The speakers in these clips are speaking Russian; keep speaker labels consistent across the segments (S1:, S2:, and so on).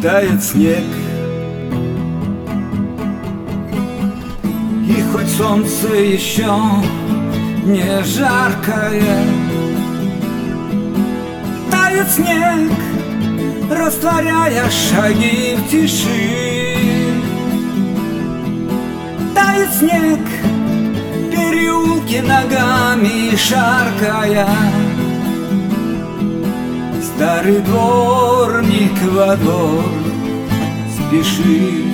S1: тает снег. И хоть солнце еще не жаркое, тает снег, растворяя шаги в тиши. Тает снег, переулки ногами шаркая. Старый дворник во двор спешит.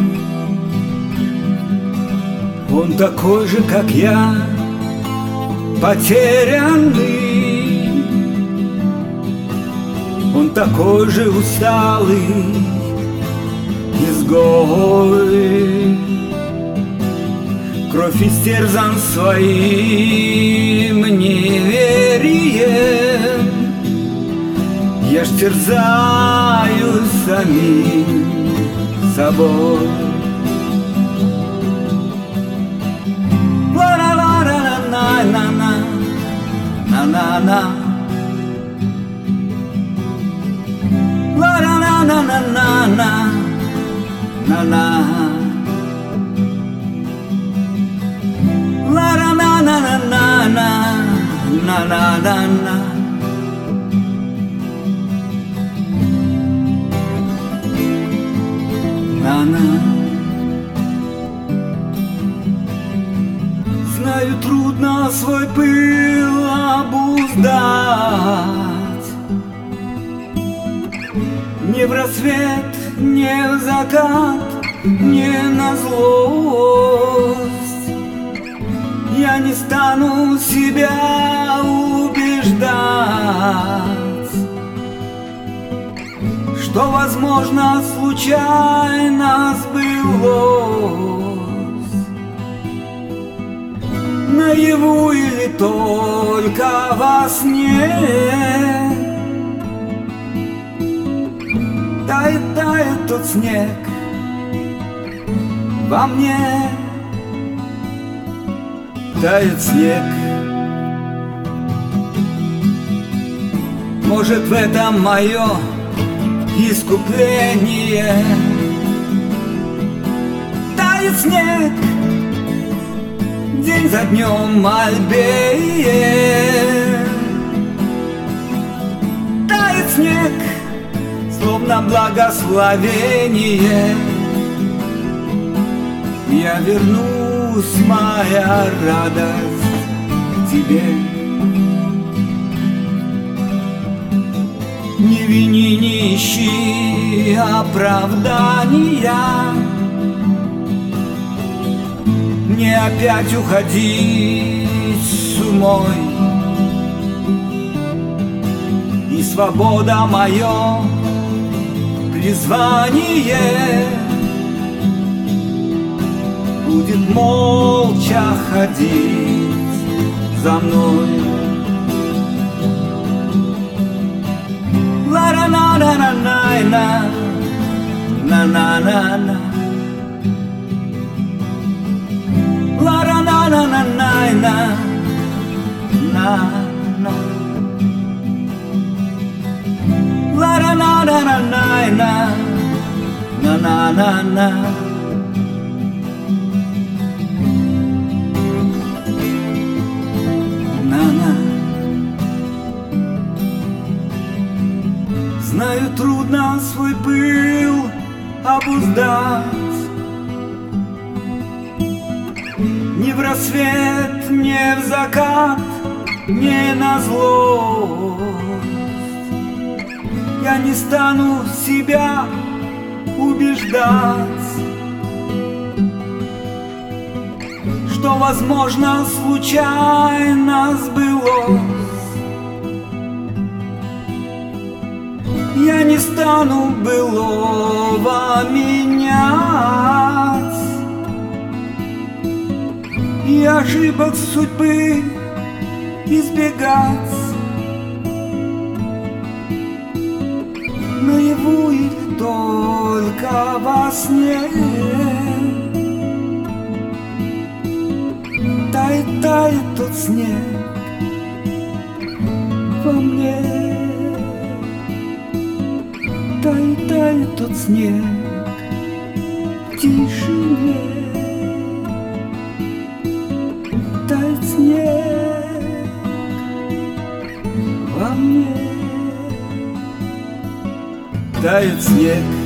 S1: Он такой же, как я, потерянный. Он такой же усталый изгой. Кровь истерзан своим неверием. Я ж терзаюсь самим собой. На-на-на, на-на-на, ла-ла-ла-на-на-на-на, на-на, ла-ла-ла-на-на-на-на, на-на-на-на. Знаю, трудно свой пыл обуздать. Не в рассвет, не в закат, не на злость. Я не стану себя убеждать, что, возможно, случайно сбылось. Наяву или только во сне. Тает, тает тот снег во мне. Тает снег. Может, в этом мое искупление. Тает снег, день за днем мольбее. Тает снег, словно благословение. Я вернусь, моя радость, к тебе. Не вини, не ищи оправдания. Мне опять уходить с умой. И свобода мое призвание будет молча ходить за мной. Ла-ра-на-на-на-на-на, на-на-на-на. Ла-ра-на-на-на-на-на, на-на. Ла-ра-на-на-на-на-на, на-на-на-на. Знаю, трудно свой пыл обуздать. Ни в рассвет, ни в закат, ни на злость. Я не стану себя убеждать, что, возможно, случайно сбылось. Я не стану былого менять и ошибок судьбы избегать. Наяву или только во сне. Тает, тает тот снег во мне. Тает, тает тот снег в тишине. Тает снег во мне, тает снег